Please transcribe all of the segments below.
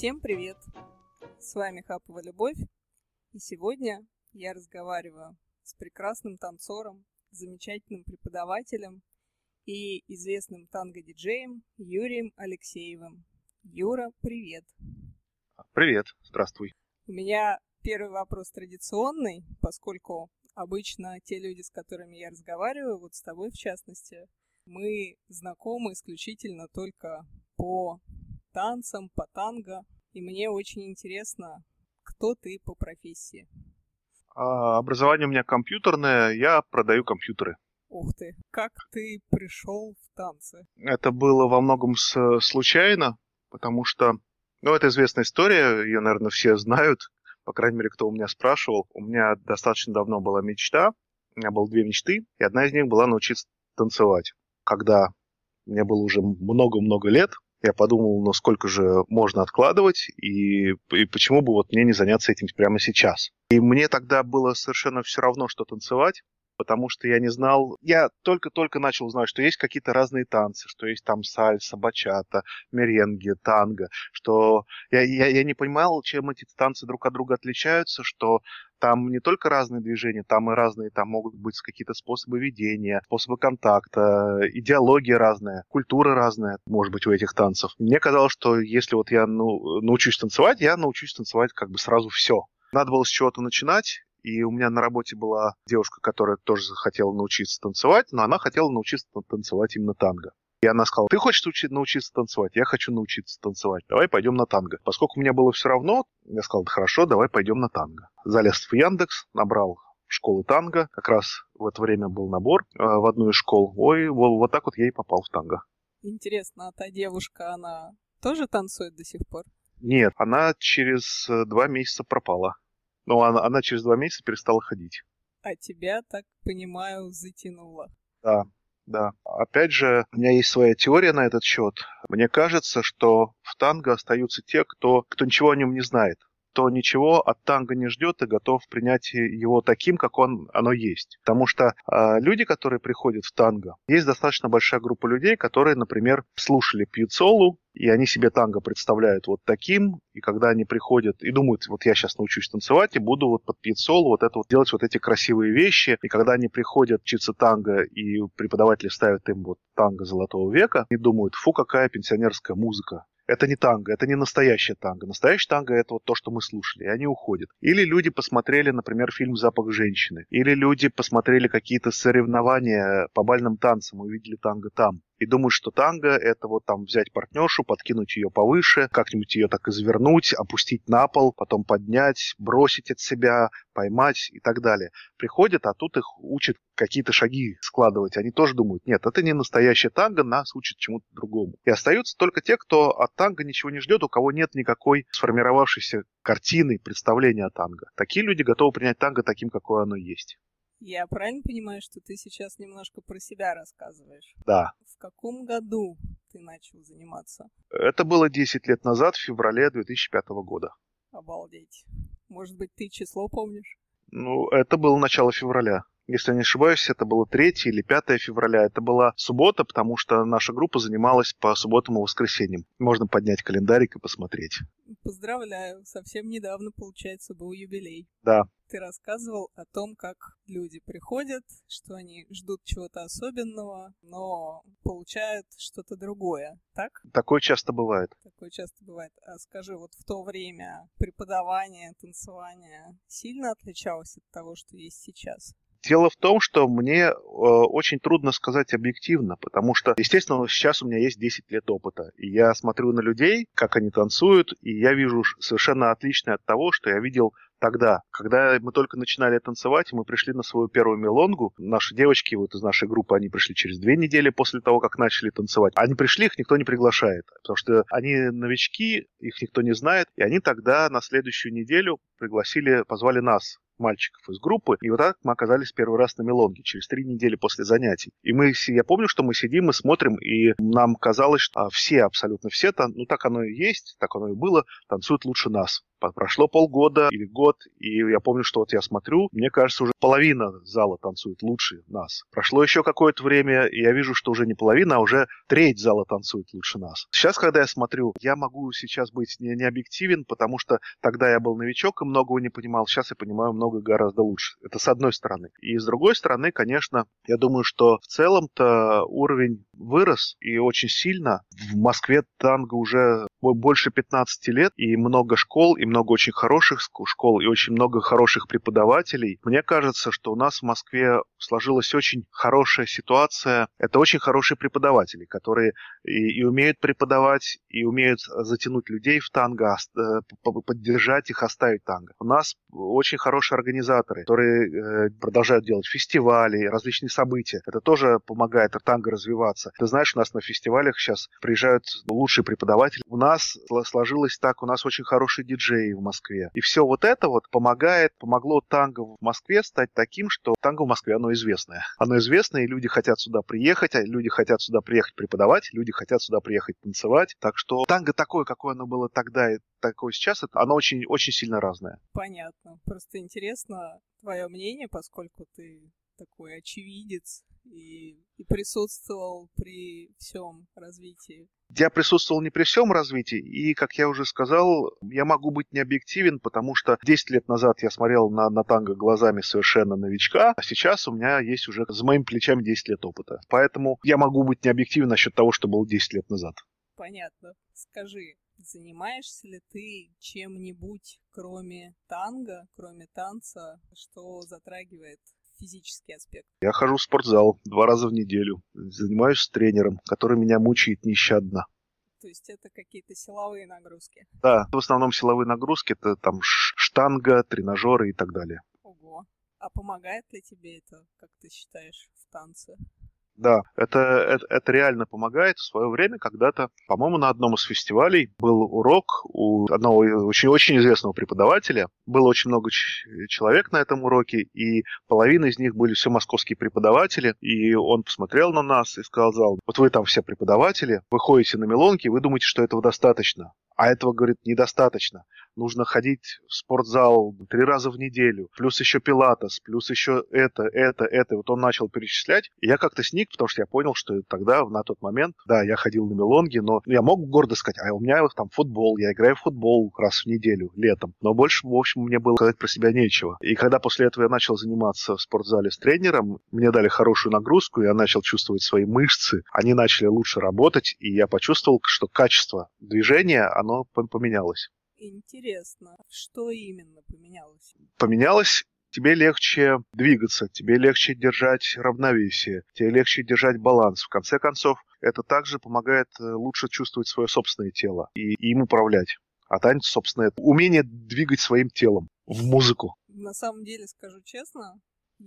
Всем привет! С вами Хапова Любовь, и сегодня я разговариваю с прекрасным танцором, замечательным преподавателем и известным танго-диджеем Юрием Алексеевым. Юра, привет! Привет, здравствуй. У меня первый вопрос традиционный, поскольку обычно те люди, с которыми я разговариваю, вот с тобой в частности, мы знакомы исключительно только по танцам, по танго, и мне очень интересно, кто ты по профессии. Образование у меня компьютерное, я продаю компьютеры. Ух ты, как ты пришел в танцы? Это было во многом случайно, потому что, это известная история, ее, наверное, все знают, по крайней мере, кто у меня спрашивал. У меня достаточно давно была мечта, у меня было две мечты, и одна из них была научиться танцевать. Когда мне было уже много-много лет, я подумал, сколько же можно откладывать, и почему бы мне не заняться этим прямо сейчас. И мне тогда было совершенно все равно, что танцевать, потому что я не знал, я только-только начал знать, что есть какие-то разные танцы, что есть там сальса, бачата, меренге, танго, что я не понимал, чем эти танцы друг от друга отличаются, что там не только разные движения, там и разные, там могут быть какие-то способы ведения, способы контакта, идеология разная, культура разная, может быть, у этих танцев. Мне казалось, что если я научусь танцевать, я научусь танцевать сразу все. Надо было с чего-то начинать, и у меня на работе была девушка, которая тоже захотела научиться танцевать, но она хотела научиться танцевать именно танго. И она сказала: ты хочешь научиться танцевать? Я хочу научиться танцевать. Давай пойдем на танго. Поскольку мне было все равно, я сказал: да хорошо, давай пойдем на танго. Залез в Яндекс, набрал школы танго. Как раз в это время был набор в одну из школ. Вот так я и попал в танго. Интересно, а та девушка, она тоже танцует до сих пор? Нет, она через 2 месяца пропала. Но она через 2 месяца перестала ходить. А тебя, так понимаю, затянуло. Да. Опять же, у меня есть своя теория на этот счет. Мне кажется, что в танго остаются те, кто ничего о нем не знает, кто ничего от танго не ждет и готов принять его таким, как оно есть. Потому что люди, которые приходят в танго, есть достаточно большая группа людей, которые, например, слушали Пьяццолу, и они себе танго представляют вот таким, и когда они приходят и думают: я сейчас научусь танцевать и буду под Пьяццолу делать эти красивые вещи, и когда они приходят учиться танго, и преподаватели ставят им танго золотого века, они думают: фу, какая пенсионерская музыка. Это не танго, это не настоящее танго. Настоящее танго — это то, что мы слушали, и они уходят. Или люди посмотрели, например, фильм «Запах женщины». Или люди посмотрели какие-то соревнования по бальным танцам, увидели танго там. И думают, что танго — это взять партнершу, подкинуть ее повыше, как-нибудь ее так извернуть, опустить на пол, потом поднять, бросить от себя, поймать и так далее. Приходят, а тут их учат какие-то шаги складывать. Они тоже думают: нет, это не настоящее танго, нас учат чему-то другому. И остаются только те, кто от танго ничего не ждет, у кого нет никакой сформировавшейся картины, представления о танго. Такие люди готовы принять танго таким, какое оно есть. Я правильно понимаю, что ты сейчас немножко про себя рассказываешь? Да. В каком году ты начал заниматься? Это было 10 лет назад, в феврале 2005 года. Обалдеть. Может быть, ты число помнишь? Это было начало февраля. Если я не ошибаюсь, это было 3 или 5 февраля. Это была суббота, потому что наша группа занималась по субботам и воскресеньям. Можно поднять календарик и посмотреть. Поздравляю, совсем недавно, получается, был юбилей. Да. Ты рассказывал о том, как люди приходят, что они ждут чего-то особенного, но получают что-то другое, так? Такое часто бывает. А скажи, в то время преподавание, танцевание сильно отличалось от того, что есть сейчас? Дело в том, что мне очень трудно сказать объективно, потому что, естественно, сейчас у меня есть 10 лет опыта, и я смотрю на людей, как они танцуют, и я вижу совершенно отличное от того, что я видел тогда, когда мы только начинали танцевать, мы пришли на свою первую мелонгу. Наши девочки из нашей группы, они пришли через 2 недели после того, как начали танцевать. Они пришли, их никто не приглашает, потому что они новички, их никто не знает, и они тогда на следующую неделю позвали нас мальчиков из группы, и вот так мы оказались первый раз на мелонге, через 3 недели после занятий. И я помню, что мы сидим, мы смотрим, и нам казалось, что все, абсолютно все, ну так оно и есть, так оно и было, танцуют лучше нас. Прошло полгода или год, и я помню, что вот я смотрю, мне кажется, уже половина зала танцует лучше нас. Прошло еще какое-то время, и я вижу, что уже не половина, а уже треть зала танцует лучше нас. Сейчас, когда я смотрю, я могу сейчас быть не объективен, потому что тогда я был новичок и многого не понимал, сейчас я понимаю много гораздо лучше. Это с одной стороны. И с другой стороны, конечно, я думаю, что в целом-то уровень вырос и очень сильно. В Москве танго уже больше 15 лет, и много школ, и много очень хороших школ, и очень много хороших преподавателей. Мне кажется, что у нас в Москве сложилась очень хорошая ситуация. Это очень хорошие преподаватели, которые и умеют преподавать, и умеют затянуть людей в танго, поддержать их, оставить танго. У нас очень хорошие организаторы, которые продолжают делать фестивали, различные события. Это тоже помогает танго развиваться. Ты знаешь, у нас на фестивалях сейчас приезжают лучшие преподаватели. У нас сложилось так, у нас очень хорошие диджеи в Москве. И все вот это вот помогло танго в Москве стать таким, что танго в Москве, оно известное. Оно известное, и люди хотят сюда приехать, а люди хотят сюда приехать преподавать, люди хотят сюда приехать танцевать. Так что танго такое, какое оно было тогда и такое сейчас, оно очень, очень сильно разное. Понятно. Просто интересно твое мнение, поскольку ты такой очевидец и присутствовал при всем развитии. Я присутствовал не при всем развитии, и, как я уже сказал, я могу быть не объективен, потому что 10 лет назад я смотрел на танго глазами совершенно новичка, а сейчас у меня есть уже за моими плечами 10 лет опыта. Поэтому я могу быть не объективен насчет того, что было 10 лет назад. Понятно. Скажи, занимаешься ли ты чем-нибудь, кроме танго, кроме танца, что затрагивает физический аспект? Я хожу в спортзал 2 раза в неделю. Занимаюсь с тренером, который меня мучает нещадно. То есть это какие-то силовые нагрузки? Да, в основном силовые нагрузки. Это там штанга, тренажеры и так далее. Ого. А помогает ли тебе это, как ты считаешь, в танце? Да, это реально помогает. В свое время когда-то, по-моему, на одном из фестивалей был урок у одного очень-очень известного преподавателя. Было очень много человек на этом уроке, и половина из них были все московские преподаватели. И он посмотрел на нас и сказал: вот вы там все преподаватели, вы ходите на мелонки, вы думаете, что этого достаточно. А этого, говорит, недостаточно. Нужно ходить в спортзал 3 раза в неделю, плюс еще пилатес, плюс еще это. И вот он начал перечислять, и я как-то сник, потому что я понял, что тогда, на тот момент, да, я ходил на мелонги, но я мог гордо сказать, а у меня там футбол, я играю в футбол раз в неделю, летом. Но больше, в общем, мне было сказать про себя нечего. И когда после этого я начал заниматься в спортзале с тренером, мне дали хорошую нагрузку, я начал чувствовать свои мышцы, они начали лучше работать, и я почувствовал, что качество движения, оно поменялось. Интересно, что именно поменялось? Поменялось. Тебе легче двигаться, тебе легче держать равновесие, тебе легче держать баланс. В конце концов, это также помогает лучше чувствовать свое собственное тело и им управлять. А танец, собственно, это умение двигать своим телом в музыку. На самом деле, скажу честно,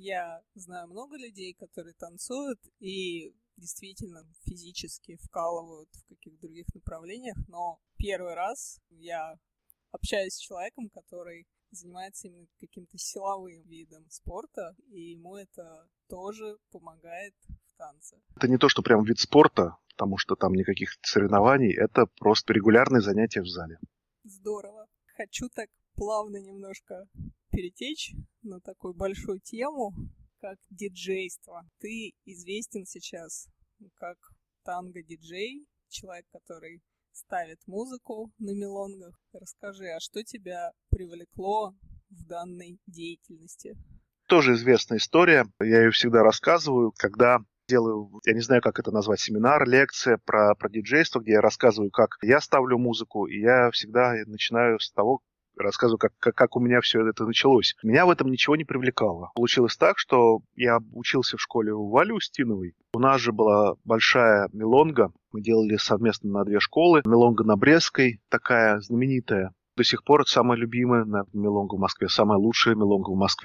я знаю много людей, которые танцуют и действительно физически вкалывают в каких-то других направлениях, но первый раз я общаюсь с человеком, который занимается именно каким-то силовым видом спорта, и ему это тоже помогает в танце. Это не то, что прям вид спорта, потому что там никаких соревнований, это просто регулярные занятия в зале. Здорово. Хочу так плавно немножко перетечь на такую большую тему, как диджейство. Ты известен сейчас как танго-диджей, человек, который ставит музыку на мелонгах. Расскажи, а что тебя привлекло в данной деятельности? Тоже известная история. Я ее всегда рассказываю, когда делаю, я не знаю, как это назвать, семинар, лекция про диджейство, где я рассказываю, как я ставлю музыку, и я всегда начинаю с того, рассказываю, как у меня все это началось. Меня в этом ничего не привлекало. Получилось так, что я учился в школе у Вали Устиновой. У нас же была большая мелонга. Мы делали совместно на 2 школы. Мелонга на Брестской, такая знаменитая. До сих пор это самая любимая мелонга в Москве, самая лучшая мелонга в Москве.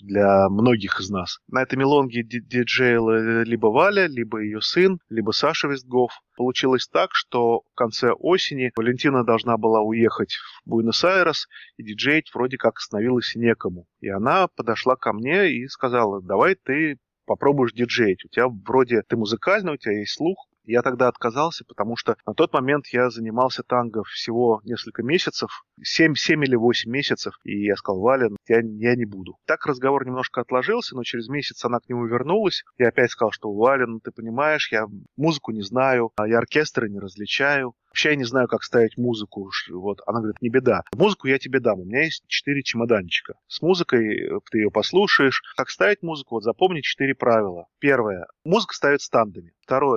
для многих из нас. На этой мелонге диджеяла либо Валя, либо ее сын, либо Саша Вестгоф. Получилось так, что в конце осени Валентина должна была уехать в Буэнос-Айрес, и диджеить вроде как становилось некому. И она подошла ко мне и сказала: давай ты попробуешь диджеить. У тебя вроде ты музыкальный, у тебя есть слух. Я тогда отказался, потому что на тот момент я занимался танго всего несколько месяцев, 7 или 8 месяцев, и я сказал: Валя, я не буду. Так разговор немножко отложился, но через месяц она к нему вернулась. Я опять сказал, что: Валя, ты понимаешь, я музыку не знаю, я оркестры не различаю. Вообще я не знаю, как ставить музыку. Вот. Она говорит: не беда. Музыку я тебе дам. У меня есть 4 чемоданчика. С музыкой ты ее послушаешь. Как ставить музыку? Вот запомни 4 правила. Первое. Музыка ставится тандами. Второе.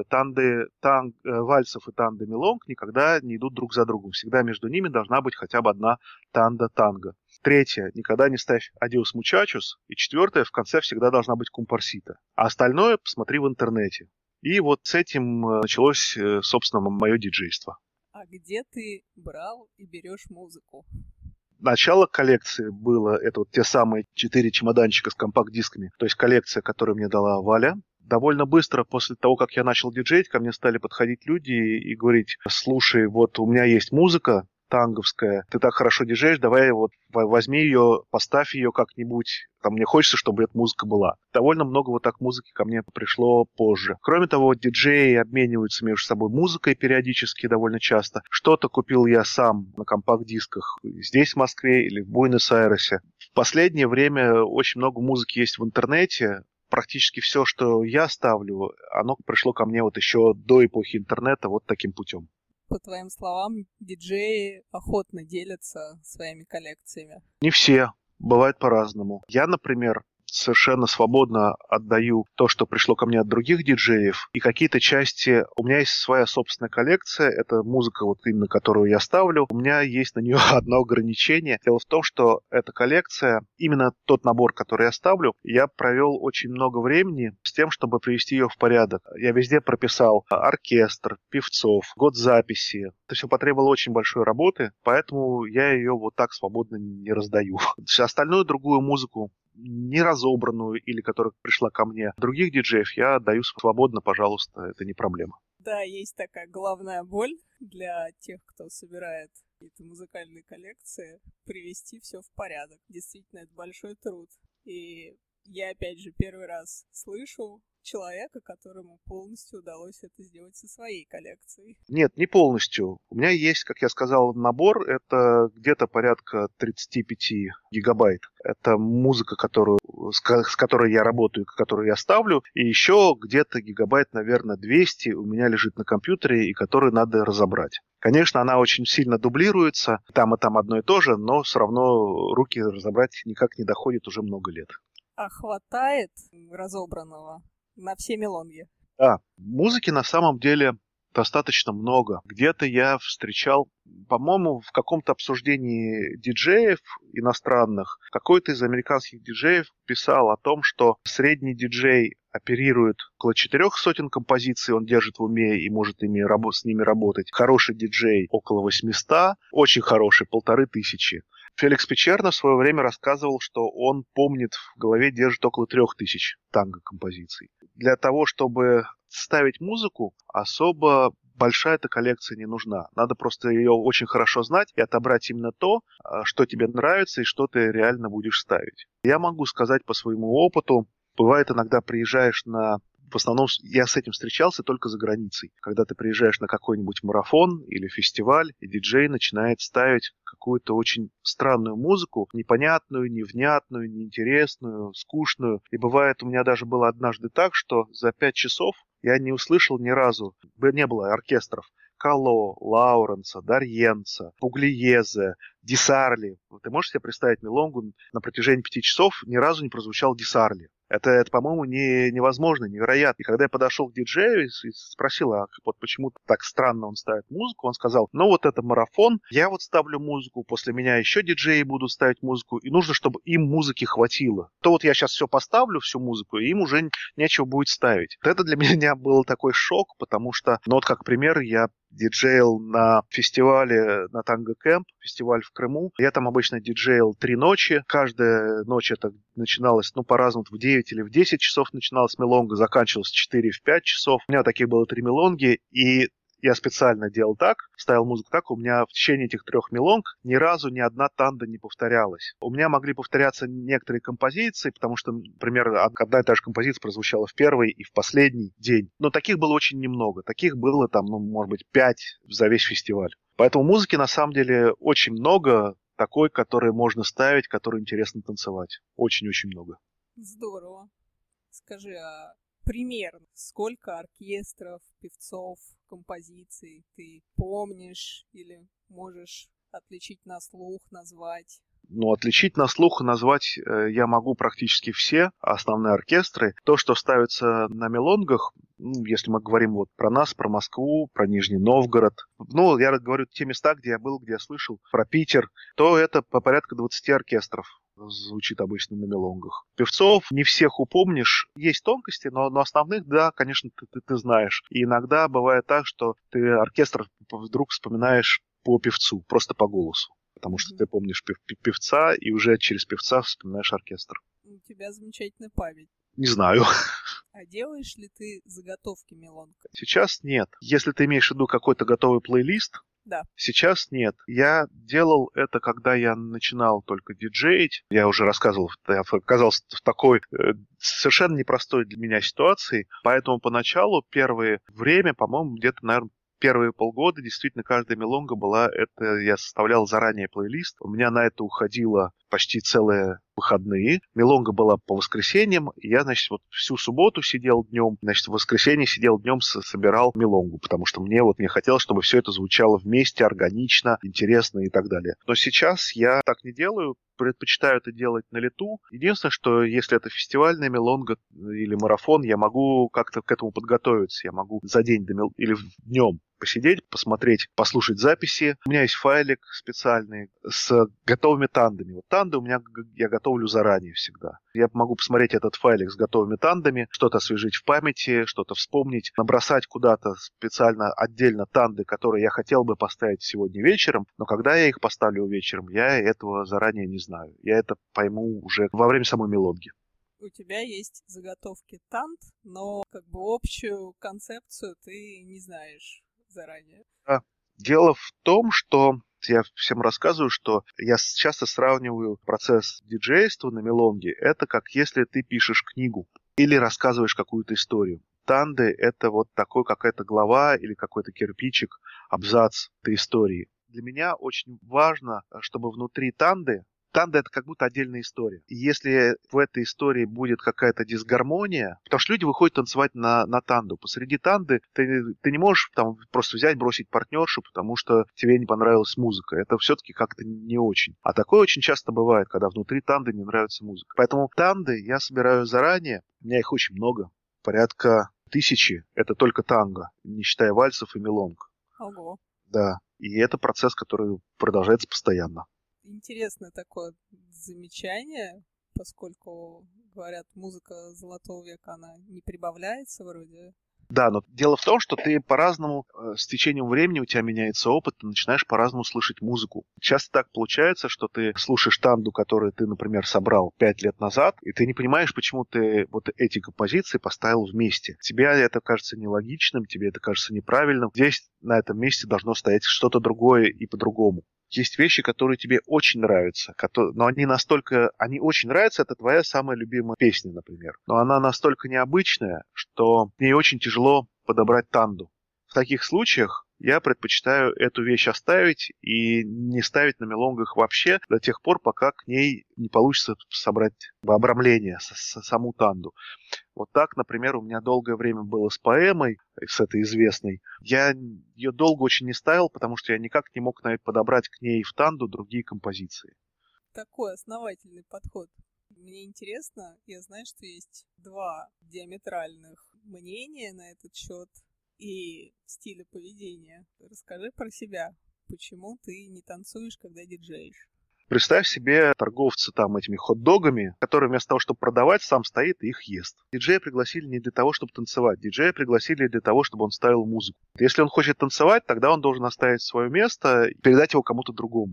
Вальсов и танды мелонг никогда не идут друг за другом. Всегда между ними должна быть хотя бы одна танда-танго. Третье. Никогда не ставь адиос мучачус. И четвертое. В конце всегда должна быть компарсита. А остальное посмотри в интернете. И вот с этим началось, собственно, мое диджейство. А где ты брал и берешь музыку? Начало коллекции было, это вот те самые 4 чемоданчика с компакт-дисками, то есть коллекция, которую мне дала Валя. Довольно быстро после того, как я начал диджеить, ко мне стали подходить люди и говорить: слушай, вот у меня есть музыка танговская, ты так хорошо диджеешь, давай вот возьми ее, поставь ее как-нибудь, там мне хочется, чтобы эта музыка была. Довольно много вот так музыки ко мне пришло позже. Кроме того, диджеи обмениваются между собой музыкой периодически, довольно часто. Что-то купил я сам на компакт-дисках здесь, в Москве или в Буэнос-Айресе. В последнее время очень много музыки есть в интернете. Практически все, что я ставлю, оно пришло ко мне вот еще до эпохи интернета вот таким путем. По твоим словам, диджеи охотно делятся своими коллекциями. Не все. Бывает по-разному. Я, например, совершенно свободно отдаю то, что пришло ко мне от других диджеев, и какие-то части... У меня есть своя собственная коллекция, это музыка, вот именно которую я ставлю. У меня есть на нее одно ограничение. Дело в том, что эта коллекция, именно тот набор, который я ставлю, я провел очень много времени с тем, чтобы привести ее в порядок. Я везде прописал оркестр, певцов, год записи. Это все потребовало очень большой работы, поэтому я ее вот так свободно не раздаю. Остальную другую музыку, не разобранную или которая пришла ко мне, других диджеев я отдаю свободно, пожалуйста, это не проблема. Да, есть такая головная боль для тех, кто собирает какие-то музыкальные коллекции, привести все в порядок. Действительно, это большой труд. И я, опять же, первый раз слышу человека, которому полностью удалось это сделать со своей коллекцией. Нет, не полностью. У меня есть, как я сказал, набор. Это где-то порядка 35 гигабайт. Это музыка, с которой я работаю, которую я ставлю. И еще где-то гигабайт, наверное, 200 у меня лежит на компьютере, и которые надо разобрать. Конечно, она очень сильно дублируется. Там и там одно и то же, но все равно руки разобрать никак не доходит уже много лет. А хватает разобранного на все мелонги? Да, музыки на самом деле достаточно много. Где-то я встречал, по-моему, в каком-то обсуждении диджеев иностранных, какой-то из американских диджеев писал о том, что средний диджей оперирует около 400 композиций, он держит в уме и может с ними работать. Хороший диджей около 800, очень хороший 1500. Феликс Печерно в свое время рассказывал, что он помнит, в голове держит около 3000 танго-композиций. Для того, чтобы ставить музыку, особо большая эта коллекция не нужна. Надо просто ее очень хорошо знать и отобрать именно то, что тебе нравится и что ты реально будешь ставить. Я могу сказать по своему опыту, бывает иногда приезжаешь в основном я с этим встречался только за границей. Когда ты приезжаешь на какой-нибудь марафон или фестиваль, и диджей начинает ставить какую-то очень странную музыку, непонятную, невнятную, неинтересную, скучную. И бывает, у меня даже было однажды так, что за 5 часов я не услышал ни разу, не было оркестров, Кало, Лауренса, Дарьенца, Пуглиезе, Дисарли. Ты можешь себе представить мелонгу на протяжении 5 часов ни разу не прозвучал Дисарли? Это по-моему, невозможно, невероятно. И когда я подошел к диджею и спросил, а вот почему так странно он ставит музыку, он сказал: ну вот это марафон, я вот ставлю музыку, после меня еще диджеи будут ставить музыку, и нужно, чтобы им музыки хватило. То вот я сейчас все поставлю, всю музыку, и им уже нечего будет ставить. Вот это для меня был такой шок, потому что, ну вот как пример, я диджейл на фестивале, на Танго Кэмп, фестиваль в Крыму. Я там обычно диджейл 3 ночи. Каждая ночь это начиналось, по-разному, в 9 или в 10 часов начиналась мелонга, заканчивалась в 4, в 5 часов. У меня таких было 3 мелонги, и я специально делал так, ставил музыку так, у меня в течение этих 3 мелонг ни разу ни одна танда не повторялась. У меня могли повторяться некоторые композиции, потому что, например, одна и та же композиция прозвучала в первый и в последний день. Но таких было очень немного. Таких было там, может быть, 5 за весь фестиваль. Поэтому музыки на самом деле очень много, такой, который можно ставить, который интересно танцевать. Очень-очень много. Здорово. Скажи, а примерно сколько оркестров, певцов, композиций ты помнишь или можешь отличить на слух, назвать? Отличить на слух и назвать я могу практически все основные оркестры. То, что ставится на мелонгах, если мы говорим вот про нас, про Москву, про Нижний Новгород, я говорю те места, где я был, где я слышал, про Питер, то это по порядка 20 оркестров звучит обычно на мелонгах. Певцов не всех упомнишь. Есть тонкости, но основных, да, конечно, ты знаешь. И иногда бывает так, что ты оркестр вдруг вспоминаешь по певцу, просто по голосу. Потому что ты помнишь певца, и уже через певца вспоминаешь оркестр. У тебя замечательная память. Не знаю. А делаешь ли ты заготовки мелонг? Сейчас нет. Если ты имеешь в виду какой-то готовый плейлист, да. Сейчас нет. Я делал это, когда я начинал только диджеить. Я уже рассказывал, я оказался в такой совершенно непростой для меня ситуации. Поэтому поначалу, первое время, по-моему, где-то, наверное, первые полгода действительно каждая мелонга была, это я составлял заранее плейлист. У меня на это уходило почти целые выходные. Мелонга была по воскресеньям. И я, вот всю субботу сидел днем, в воскресенье сидел днем, собирал мелонгу, потому что мне хотелось, чтобы все это звучало вместе, органично, интересно и так далее. Но сейчас я так не делаю. Предпочитаю это делать на лету. Единственное, что если это фестивальная мелонга или марафон, я могу как-то к этому подготовиться. Я могу за день или днем посидеть, посмотреть, послушать записи. У меня есть файлик специальный с готовыми тандами. Вот танды у меня я готовлю заранее всегда. Я могу посмотреть этот файлик с готовыми тандами, что-то освежить в памяти, что-то вспомнить, набросать куда-то специально отдельно танды, которые я хотел бы поставить сегодня вечером, но когда я их поставлю вечером, я этого заранее не знаю. Я это пойму уже во время самой мелодии. У тебя есть заготовки танд, но общую концепцию ты не знаешь заранее. Да. Дело в том, что я всем рассказываю, что я часто сравниваю процесс диджейства на мелонге. Это как если ты пишешь книгу или рассказываешь какую-то историю. Танды — это вот такой какая-то глава или какой-то кирпичик, абзац этой истории. Для меня очень важно, чтобы внутри танды это как будто отдельная история. И если в этой истории будет какая-то дисгармония, потому что люди выходят танцевать на танду. Посреди танды ты не можешь там просто взять, бросить партнершу, потому что тебе не понравилась музыка. Это все-таки как-то не очень. А такое очень часто бывает, когда внутри танды не нравится музыка. Поэтому танды я собираю заранее. У меня их очень много. Порядка 1000. Это только танго, не считая вальсов и мелонг. Ого. Да. И это процесс, который продолжается постоянно. Интересное такое замечание, поскольку, говорят, музыка Золотого века, она не прибавляется вроде. Да, но дело в том, что ты по-разному, с течением времени у тебя меняется опыт, ты начинаешь по-разному слышать музыку. Часто так получается, что ты слушаешь танду, которую ты, например, собрал 5 лет назад, и ты не понимаешь, почему ты вот эти композиции поставил вместе. Тебе это кажется нелогичным, тебе это кажется неправильным. Здесь на этом месте должно стоять что-то другое и по-другому. Есть вещи, которые тебе очень нравятся, но они очень нравятся, это твоя самая любимая песня, например. Но она настолько необычная, что мне очень тяжело подобрать танду. В таких случаях я предпочитаю эту вещь оставить и не ставить на мелонгах вообще до тех пор, пока к ней не получится собрать обрамление, саму танду. Вот так, например, у меня долгое время было с поэмой, с этой известной. Я ее долго очень не ставил, потому что я никак не мог подобрать к ней в танду другие композиции. Такой основательный подход. Мне интересно, я знаю, что есть 2 диаметральных мнения на этот счет и стиля поведения. Расскажи про себя. Почему ты не танцуешь, когда диджеешь? Представь себе торговца этими хот-догами, который вместо того, чтобы продавать, сам стоит и их ест. Диджея пригласили не для того, чтобы танцевать. Диджея пригласили для того, чтобы он ставил музыку. Если он хочет танцевать, тогда он должен оставить свое место и передать его кому-то другому.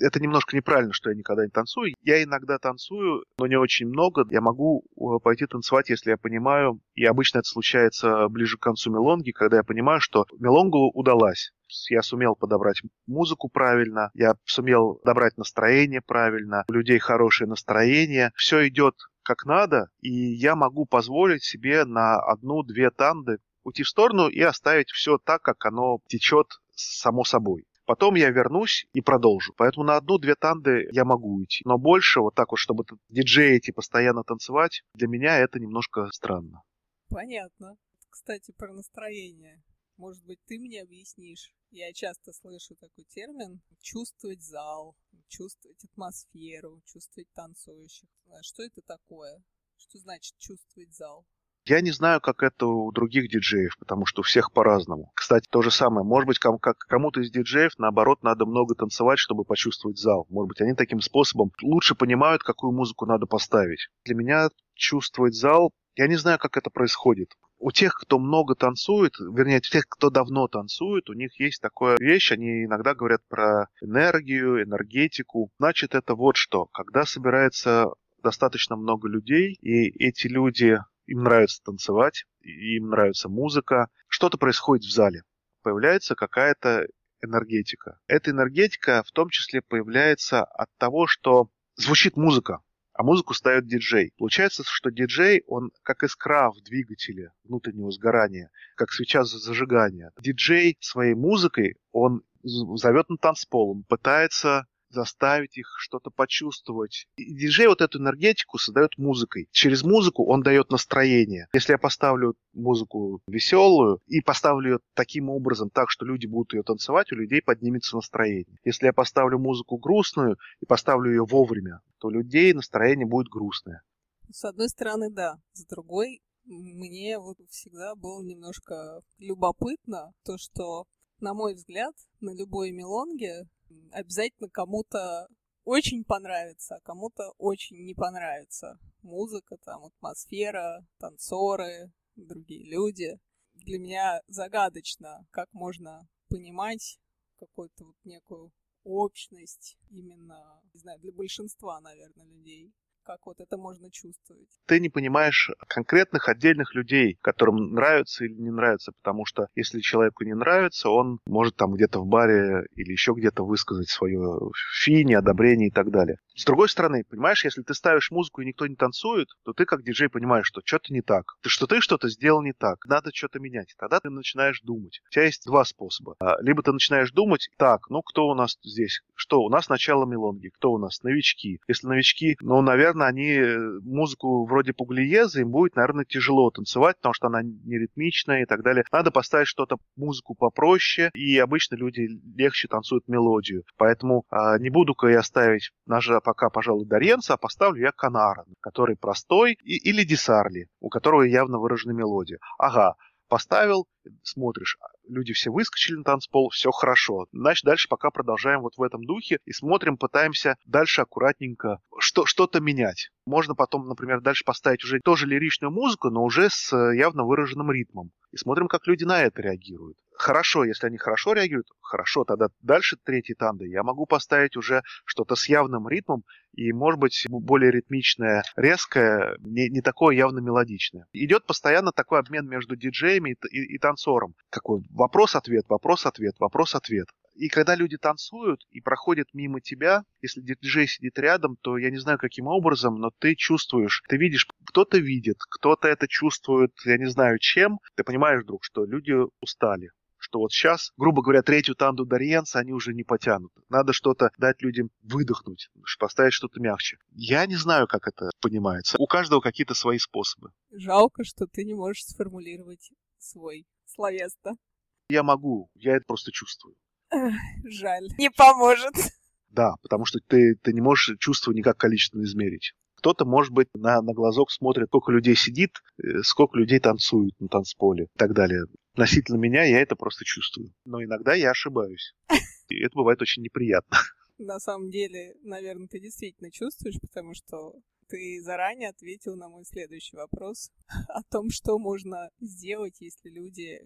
Это немножко неправильно, что я никогда не танцую. Я иногда танцую, но не очень много. Я могу пойти танцевать, если я понимаю, и обычно это случается ближе к концу мелонги, когда я понимаю, что мелонга удалась. Я сумел подобрать музыку правильно, я сумел подобрать настроение правильно, у людей хорошее настроение, все идет как надо, и я могу позволить себе на 1-2 танды уйти в сторону и оставить все так, как оно течет само собой. Потом я вернусь и продолжу. Поэтому на 1-2 танды я могу уйти. Но больше вот так вот, чтобы диджеить и постоянно танцевать, для меня это немножко странно. Понятно. Кстати, про настроение. Может быть, ты мне объяснишь? Я часто слышу такой термин «чувствовать зал», «чувствовать атмосферу», «чувствовать танцующих». Что это такое? Что значит «чувствовать зал»? Я не знаю, как это у других диджеев, потому что у всех по-разному. Кстати, то же самое. Может быть, кому-то из диджеев, наоборот, надо много танцевать, чтобы почувствовать зал. Может быть, они таким способом лучше понимают, какую музыку надо поставить. Для меня чувствовать зал, я не знаю, как это происходит. У тех, кто много танцует, вернее, у тех, кто давно танцует, у них есть такая вещь, они иногда говорят про энергию, энергетику. Значит, это вот что. Когда собирается достаточно много людей, и эти люди... Им нравится танцевать, им нравится музыка. Что-то происходит в зале. Появляется какая-то энергетика. Эта энергетика в том числе появляется от того, что звучит музыка, а музыку ставит диджей. Получается, что диджей, он как искра в двигателе внутреннего сгорания, как свеча зажигания. Диджей своей музыкой, он зовет на танцпол, он пытается заставить их что-то почувствовать. И диджей вот эту энергетику создает музыкой. Через музыку он дает настроение. Если я поставлю музыку веселую и поставлю ее таким образом, так, что люди будут ее танцевать, у людей поднимется настроение. Если я поставлю музыку грустную и поставлю ее вовремя, то у людей настроение будет грустное. С одной стороны, да. С другой, мне вот всегда было немножко любопытно то, что, на мой взгляд, на любой мелонге обязательно кому-то очень понравится, а кому-то очень не понравится. Музыка, там, атмосфера, танцоры, другие люди. Для меня загадочно, как можно понимать какую-то вот некую общность именно, не знаю, для большинства, наверное, людей. Как вот это можно чувствовать? Ты не понимаешь конкретных отдельных людей, которым нравится или не нравится, потому что если человеку не нравится, он может там где-то в баре или еще где-то высказать свое фи, неодобрение и так далее. С другой стороны, понимаешь, если ты ставишь музыку и никто не танцует, то ты как диджей понимаешь, что что-то не так. Ты что-то сделал не так. Надо что-то менять. Тогда ты начинаешь думать. У тебя есть 2 способа. Либо ты начинаешь думать, так, ну кто у нас здесь? Что? У нас начало мелонги. Кто у нас? Новички. Если новички, ну, наверное, они музыку вроде Пуглиезы, им будет, наверное, тяжело танцевать, потому что она не ритмичная и так далее. Надо поставить что-то, музыку попроще, и обычно люди легче танцуют мелодию. Поэтому не буду-ка я ставить пока, пожалуй, Дорьенца, а поставлю я Канара, который простой, или Дисарли, у которого явно выражена мелодия. Ага, поставил, смотришь, люди все выскочили на танцпол, все хорошо. Значит, дальше пока продолжаем вот в этом духе и смотрим, пытаемся дальше аккуратненько что-то менять. Можно потом, например, дальше поставить уже тоже лиричную музыку, но уже с явно выраженным ритмом. И смотрим, как люди на это реагируют. Хорошо, если они хорошо реагируют, хорошо, тогда дальше 3-й танды я могу поставить уже что-то с явным ритмом и, может быть, более ритмичное, резкое, не такое явно мелодичное. Идет постоянно такой обмен между диджеями и танцором. Такой вопрос-ответ, вопрос-ответ, вопрос-ответ. И когда люди танцуют и проходят мимо тебя, если диджей сидит рядом, то я не знаю, каким образом, но ты чувствуешь, ты видишь, кто-то видит, кто-то это чувствует, я не знаю чем. Ты понимаешь вдруг, что люди устали. Что вот сейчас, грубо говоря, 3-ю танду Дорьенца они уже не потянут. Надо что-то дать людям выдохнуть, поставить что-то мягче. Я не знаю, как это понимается. У каждого какие-то свои способы. Жалко, что ты не можешь сформулировать свой словесно. Я могу, я это просто чувствую. Жаль, не поможет. Да, потому что ты не можешь чувство никак количественно измерить. Кто-то, может быть, на глазок смотрит, сколько людей сидит, сколько людей танцует на танцполе и так далее. Относительно меня я это просто чувствую. Но иногда я ошибаюсь. И это бывает очень неприятно. На самом деле, наверное, ты действительно чувствуешь, потому что ты заранее ответил на мой следующий вопрос о том, что можно сделать, если люди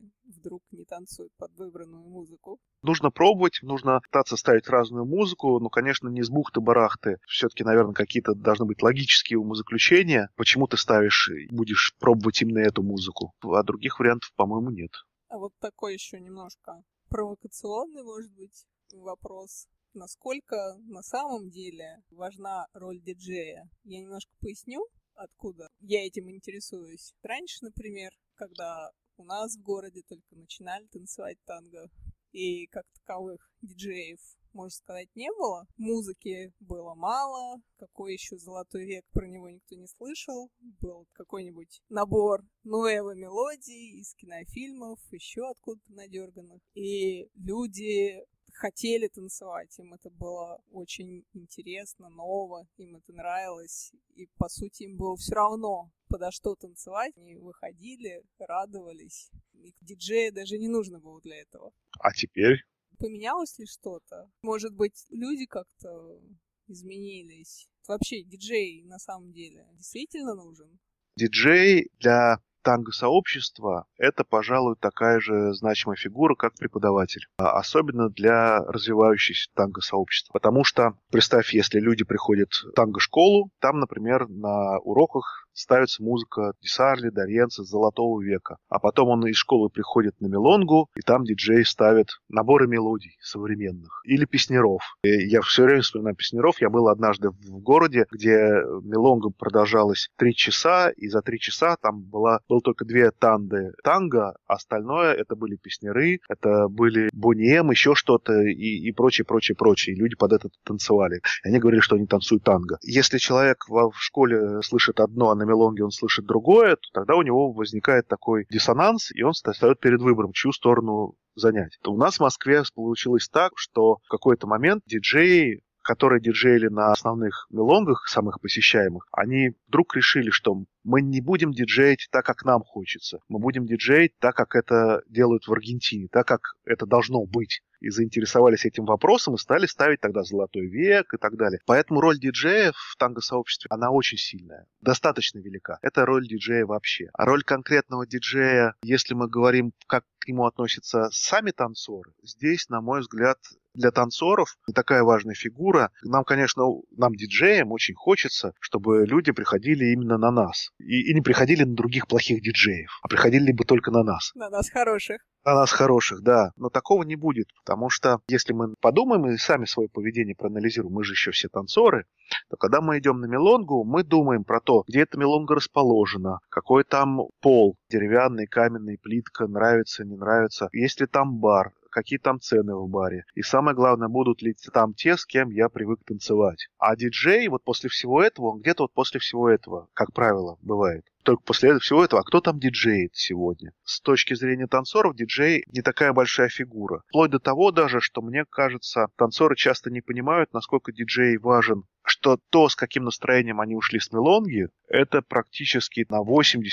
вдруг не танцуют под выбранную музыку? Нужно пробовать, нужно пытаться ставить разную музыку, но, конечно, не с бухты-барахты. Все-таки, наверное, какие-то должны быть логические умозаключения, почему ты ставишь и будешь пробовать именно эту музыку. А других вариантов, по-моему, нет. А вот такой еще немножко провокационный, может быть, вопрос. Насколько на самом деле важна роль диджея? Я немножко поясню, откуда я этим интересуюсь. Раньше, например, когда у нас в городе только начинали танцевать танго, и как таковых диджеев, можно сказать, не было. Музыки было мало. Какой еще золотой век, про него никто не слышал. Был какой-нибудь набор нуэво-мелодий из кинофильмов, еще откуда-то надерганных. И люди хотели танцевать, им это было очень интересно, ново, им это нравилось, и, по сути, им было все равно, подо что танцевать. Они выходили, радовались, и диджея даже не нужно было для этого. А теперь? Поменялось ли что-то? Может быть, люди как-то изменились? Вообще, диджей на самом деле действительно нужен? Диджей для танго-сообщества — это, пожалуй, такая же значимая фигура, как преподаватель. Особенно для развивающихся танго-сообщества. Потому что, представь, если люди приходят в танго-школу, там, например, на уроках ставится музыка Ди Сарли, Доренци, Золотого века. А потом он из школы приходит на мелонгу, и там диджей ставит наборы мелодий современных. Или песняров. И я все время вспоминаю песняров. Я был однажды в городе, где мелонга продолжалась 3 часа, и за 3 часа там был только 2 танды танго, а остальное это были песняры, это были Бони М, еще что-то и прочее. И люди под это танцевали. И они говорили, что они танцуют танго. Если человек в школе слышит одно, а на мелонге он слышит другое, то тогда у него возникает такой диссонанс, и он встает перед выбором, чью сторону занять. У нас в Москве получилось так, что в какой-то момент диджеи, которые диджеяли на основных мелонгах, самых посещаемых, они вдруг решили, что мы не будем диджеять так, как нам хочется. Мы будем диджеять так, как это делают в Аргентине, так, как это должно быть. И заинтересовались этим вопросом и стали ставить тогда «Золотой век» и так далее. Поэтому роль диджея в танго-сообществе, она очень сильная, достаточно велика. Это роль диджея вообще. А роль конкретного диджея, если мы говорим, как к нему относятся сами танцоры, здесь, на мой взгляд, для танцоров не такая важная фигура. Нам, конечно, диджеям, очень хочется, чтобы люди приходили именно на нас. И не приходили на других плохих диджеев, а приходили бы только на нас. На нас хороших. На нас хороших, да. Но такого не будет, потому что если мы подумаем и сами свое поведение проанализируем, мы же еще все танцоры, то когда мы идем на мелонгу, мы думаем про то, где эта мелонга расположена, какой там пол, деревянный, каменный, плитка, нравится, не нравится, есть ли там бар, какие там цены в баре. И самое главное, будут ли там те, с кем я привык танцевать. А диджей вот после всего этого, он где-то вот после всего этого, как правило, бывает. Только после всего этого, а кто там диджеет сегодня? С точки зрения танцоров, диджей не такая большая фигура. Вплоть до того даже, что мне кажется, танцоры часто не понимают, насколько диджей важен, что то, с каким настроением они ушли с мелонги, это практически на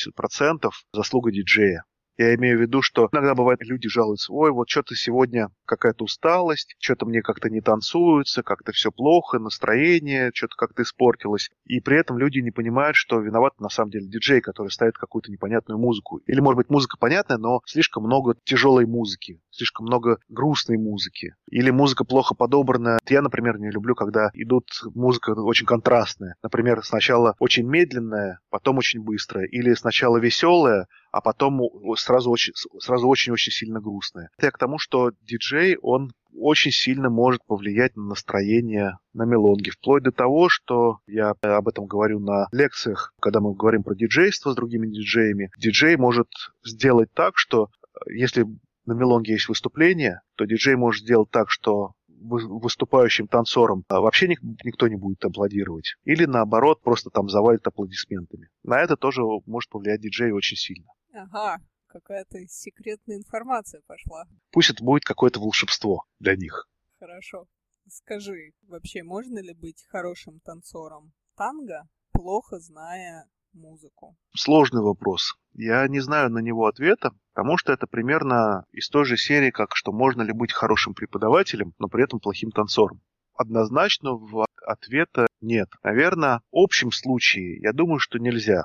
80% заслуга диджея. Я имею в виду, что иногда бывает, люди жалуются: ой, вот что-то сегодня какая-то усталость, что-то мне как-то не танцуется, как-то все плохо, настроение что-то как-то испортилось. И при этом люди не понимают, что виноват на самом деле диджей, который ставит какую-то непонятную музыку. Или, может быть, музыка понятная, но слишком много тяжелой музыки, слишком много грустной музыки. Или музыка плохо подобранная. Я, например, не люблю, когда идут музыка очень контрастная. Например, сначала очень медленная, потом очень быстрая. Или сначала веселая, а потом сразу очень-очень сильно грустная. Это я к тому, что диджей, он очень сильно может повлиять на настроение на мелонге. Вплоть до того, что я об этом говорю на лекциях, когда мы говорим про диджейство с другими диджеями. Диджей может сделать так, что если на мелонге есть выступление, то диджей может сделать так, что выступающим танцорам вообще никто не будет аплодировать. Или наоборот, просто там завалит аплодисментами. На это тоже может повлиять диджей очень сильно. Ага, какая-то секретная информация пошла. Пусть это будет какое-то волшебство для них. Хорошо. Скажи, вообще можно ли быть хорошим танцором танго, плохо зная музыку? Сложный вопрос. Я не знаю на него ответа, потому что это примерно из той же серии, как что можно ли быть хорошим преподавателем, но при этом плохим танцором. однозначного ответа нет. Наверное, в общем случае, я думаю, что нельзя.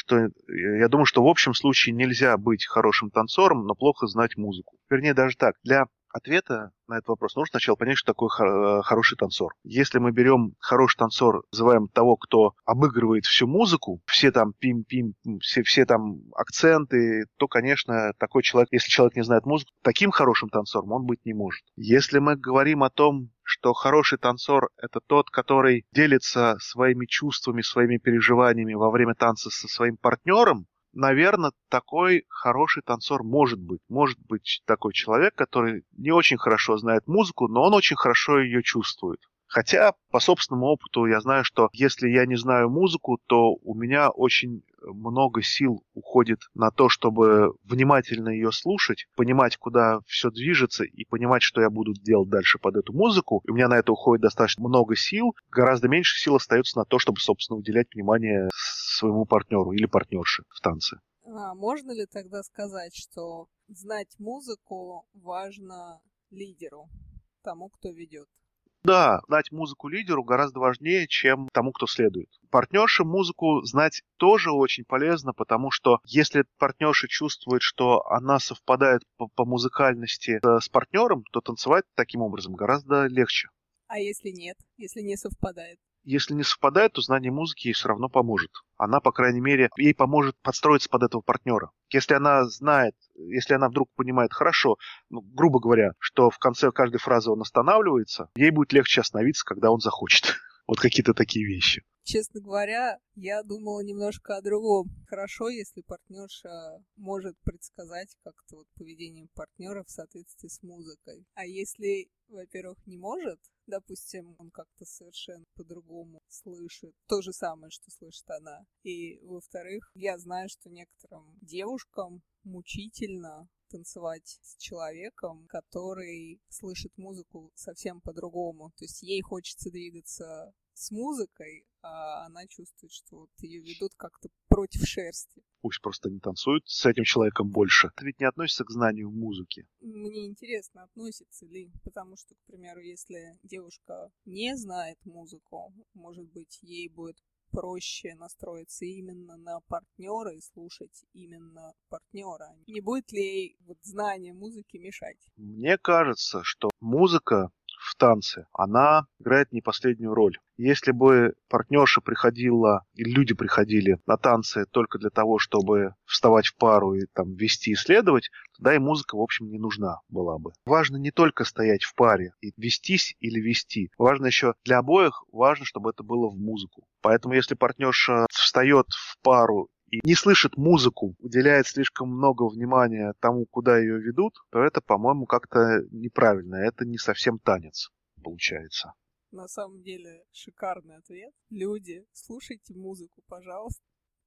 Я думаю, что в общем случае нельзя быть хорошим танцором, но плохо знать музыку. Вернее, даже так. Для ответа на этот вопрос нужно сначала понять, что такое хороший танцор. Если мы берем хороший танцор, называем того, кто обыгрывает всю музыку, все там пим-пим, все там акценты, то, конечно, такой человек, если человек не знает музыку, таким хорошим танцором он быть не может. Если мы говорим о том, что хороший танцор – это тот, который делится своими чувствами, своими переживаниями во время танца со своим партнером, наверное, такой хороший танцор может быть. Может быть такой человек, который не очень хорошо знает музыку, но он очень хорошо ее чувствует. Хотя, по собственному опыту, я знаю, что если я не знаю музыку, то у меня очень много сил уходит на то, чтобы внимательно ее слушать, понимать, куда все движется, и понимать, что я буду делать дальше под эту музыку. И у меня на это уходит достаточно много сил. Гораздо меньше сил остается на то, чтобы, собственно, уделять внимание своему партнеру или партнерше в танце. Можно ли тогда сказать, что знать музыку важно лидеру, тому, кто ведет? Да, знать музыку лидеру гораздо важнее, чем тому, кто следует. Партнерше музыку знать тоже очень полезно, потому что если партнерша чувствует, что она совпадает по музыкальности с партнером, то танцевать таким образом гораздо легче. А если нет, если не совпадает? Если не совпадает, то знание музыки ей все равно поможет. Она, по крайней мере, ей поможет подстроиться под этого партнера. Если она знает, если она вдруг понимает хорошо, грубо говоря, что в конце каждой фразы он останавливается, ей будет легче остановиться, когда он захочет. Вот какие-то такие вещи. Честно говоря, я думала немножко о другом. Хорошо, если партнерша может предсказать как-то вот поведение партнера в соответствии с музыкой. А если, во-первых, не может, допустим, он как-то совершенно по-другому слышит то же самое, что слышит она. И, во-вторых, я знаю, что некоторым девушкам мучительно танцевать с человеком, который слышит музыку совсем по-другому. То есть ей хочется двигаться с музыкой, а она чувствует, что вот ее ведут как-то против шерсти. Пусть просто не танцуют с этим человеком больше. Это ведь не относится к знанию музыки. Мне интересно, относится ли, потому что, к примеру, если девушка не знает музыку, может быть, ей будет проще настроиться именно на партнера и слушать именно партнера. Не будет ли ей вот знание музыки мешать? Мне кажется, что музыка в танце, она играет не последнюю роль. Если бы партнерша приходила, или люди приходили на танцы только для того, чтобы вставать в пару и там вести и следовать, тогда и музыка, в общем, не нужна была бы. Важно не только стоять в паре и вестись или вести. Важно еще для обоих, важно, чтобы это было в музыку. Поэтому если партнерша встает в пару и не слышит музыку, уделяет слишком много внимания тому, куда ее ведут, то это, по-моему, как-то неправильно. Это не совсем танец получается. На самом деле шикарный ответ. Люди, слушайте музыку, пожалуйста.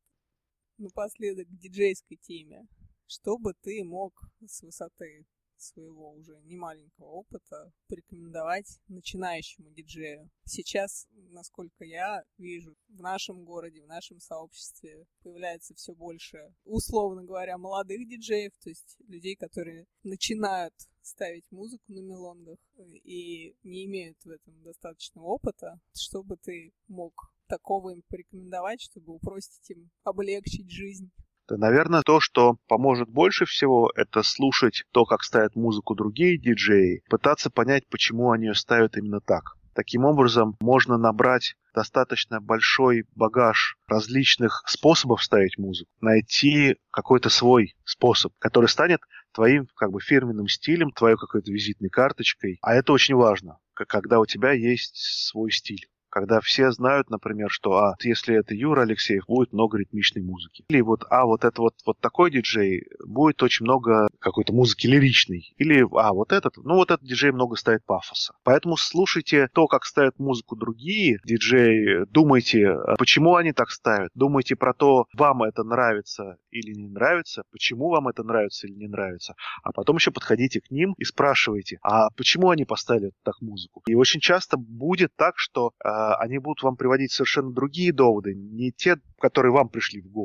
Напоследок к диджейской теме. Что бы ты мог с высоты своего уже немаленького опыта порекомендовать начинающему диджею? Сейчас, насколько я вижу, в нашем городе, в нашем сообществе появляется все больше, условно говоря, молодых диджеев, то есть людей, которые начинают ставить музыку на мелонгах и не имеют в этом достаточного опыта. Что бы ты мог такого им порекомендовать, чтобы упростить им, облегчить жизнь? Да, наверное, то, что поможет больше всего, это слушать то, как ставят музыку другие диджеи, пытаться понять, почему они ее ставят именно так. Таким образом, можно набрать достаточно большой багаж различных способов ставить музыку, найти какой-то свой способ, который станет твоим фирменным стилем, твоей какой-то визитной карточкой. А это очень важно, когда у тебя есть свой стиль. Когда все знают, например, что если это Юра Алексеев, будет много ритмичной музыки. Или вот это такой диджей, будет очень много какой-то музыки лиричной. Или этот диджей много ставит пафоса. Поэтому слушайте то, как ставят музыку другие диджеи, думайте, почему они так ставят, думайте про то, вам это нравится или не нравится, почему вам это нравится или не нравится. А потом еще подходите к ним и спрашивайте, а почему они поставили так музыку. И очень часто будет так, что они будут вам приводить совершенно другие доводы, не те, которые вам пришли в голову.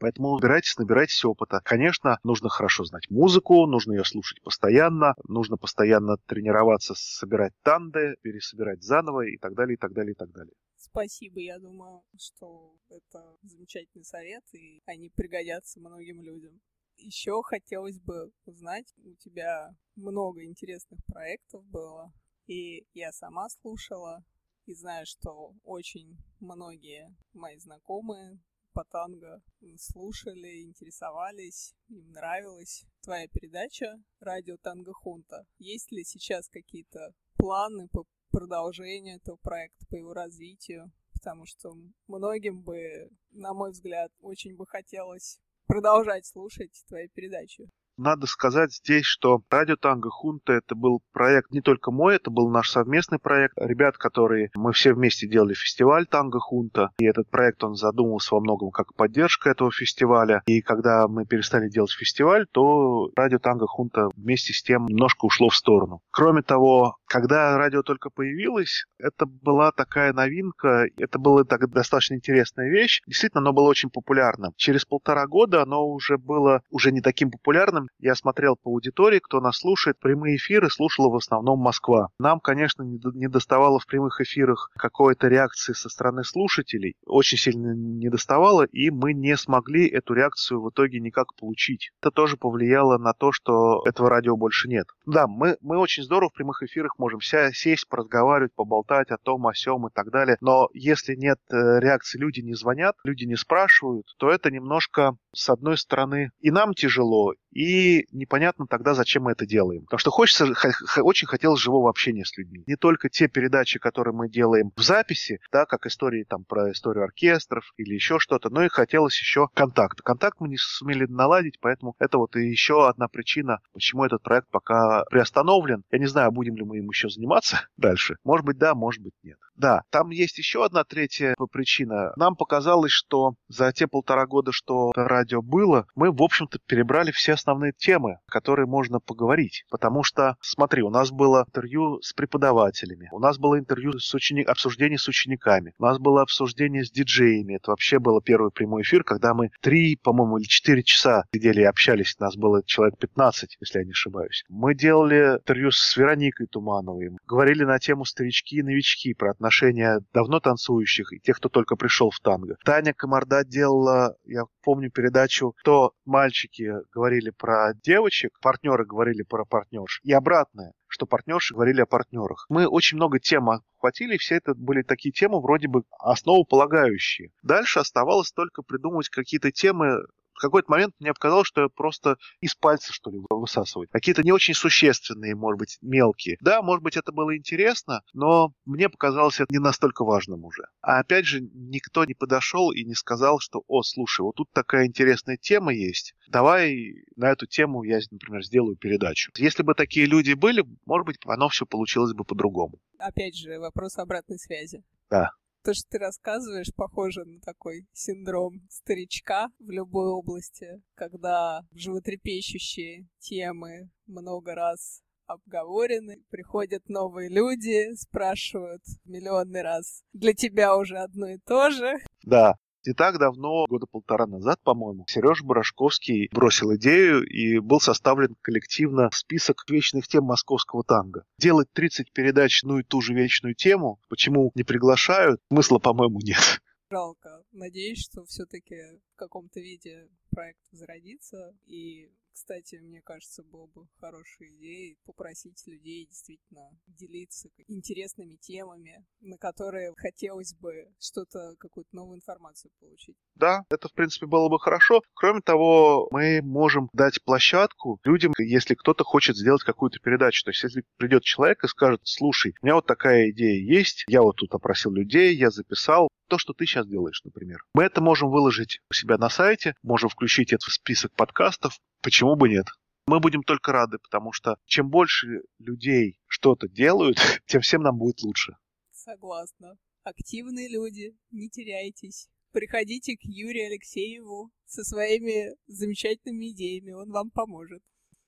Поэтому набирайтесь опыта. Конечно, нужно хорошо знать музыку, нужно ее слушать постоянно, нужно постоянно тренироваться, собирать танды, пересобирать заново и так далее, и так далее, и так далее. Спасибо, я думаю, что это замечательный совет, и они пригодятся многим людям. Еще хотелось бы узнать, у тебя много интересных проектов было, и я сама слушала, и знаю, что очень многие мои знакомые по танго слушали, интересовались, им нравилась твоя передача «Радио Танго Хунта». Есть ли сейчас какие-то планы по продолжению этого проекта, по его развитию? Потому что многим бы, на мой взгляд, очень бы хотелось продолжать слушать твои передачи. Надо сказать здесь, что радио Танго Хунта это был проект не только мой, это был наш совместный проект. Ребят, мы все вместе делали фестиваль Танго Хунта, и этот проект, он задумывался во многом как поддержка этого фестиваля. И когда мы перестали делать фестиваль, то радио Танго Хунта вместе с тем немножко ушло в сторону. Кроме того, когда радио только появилось, это была такая новинка, это была достаточно интересная вещь. Действительно, оно было очень популярным. Через 1,5 года оно уже было не таким популярным. Я смотрел по аудитории, кто нас слушает. Прямые эфиры слушала в основном Москва. Нам, конечно, не доставало в прямых эфирах какой-то реакции со стороны слушателей. Очень сильно не доставало, и мы не смогли эту реакцию в итоге никак получить. Это тоже повлияло на то, что этого радио больше нет. Да, мы очень здорово в прямых эфирах можем сесть, поразговаривать, поболтать о том, о сём и так далее. Но если нет реакции, люди не звонят, люди не спрашивают, то это немножко, с одной стороны, и нам тяжело, и непонятно тогда, зачем мы это делаем. Потому что очень хотелось живого общения с людьми. Не только те передачи, которые мы делаем в записи, да, как истории там про историю оркестров или еще что-то, но и хотелось еще контакт. Контакт мы не сумели наладить, поэтому это вот и еще одна причина, почему этот проект пока приостановлен. Я не знаю, будем ли мы им еще заниматься дальше. Может быть, да, может быть, нет. Да, там есть еще одна третья причина. Нам показалось, что за те 1,5 года, что радио было, мы, в общем-то, перебрали все основные темы, которые можно поговорить. Потому что, смотри, у нас было интервью с преподавателями, у нас было интервью обсуждение с учениками, у нас было обсуждение с диджеями. Это вообще был первый прямой эфир, когда мы 3, по-моему, или 4 часа сидели и общались. У нас было человек 15, если я не ошибаюсь. Мы делали интервью с Вероникой Тумановой, говорили на тему старички и новички, про отношения давно танцующих и тех, кто только пришел в танго. Таня Комарда делала, я помню, передачу, то мальчики говорили про девочек, партнеры говорили про партнерш, и обратное, что партнерши говорили о партнерах. Мы очень много тем охватили, и все это были такие темы вроде бы основополагающие. Дальше оставалось только придумывать какие-то темы. В какой-то момент мне показалось, что я просто из пальца, что ли, высасываю. Какие-то не очень существенные, может быть, мелкие. Да, может быть, это было интересно, но мне показалось это не настолько важным уже. А опять же, никто не подошел и не сказал, что, слушай, вот тут такая интересная тема есть, давай на эту тему я, например, сделаю передачу. Если бы такие люди были, может быть, оно все получилось бы по-другому. Опять же, вопрос обратной связи. Да. То, что ты рассказываешь, похоже на такой синдром старичка в любой области, когда животрепещущие темы много раз обговорены, приходят новые люди, спрашивают миллионный раз. Для тебя уже одно и то же. Да. Не так давно, 1,5 года назад, по-моему, Сережа Барашковский бросил идею, и был составлен коллективно список вечных тем московского танго. Делать 30 передач, и ту же вечную тему, почему не приглашают, смысла, по-моему, нет. Жалко. Надеюсь, что все-таки в каком-то виде проект возродится. И, кстати, мне кажется, было бы хорошей идеей попросить людей действительно делиться интересными темами, на которые хотелось бы какую-то новую информацию получить. Да, это, в принципе, было бы хорошо. Кроме того, мы можем дать площадку людям, если кто-то хочет сделать какую-то передачу. То есть, если придет человек и скажет: слушай, у меня вот такая идея есть, я вот тут опросил людей, я записал. То, что ты сейчас делаешь, например. Мы это можем выложить у себя на сайте, можем включить это в список подкастов. Почему бы нет? Мы будем только рады, потому что чем больше людей что-то делают, тем всем нам будет лучше. Согласна. Активные люди, не теряйтесь. Приходите к Юрию Алексееву со своими замечательными идеями, он вам поможет.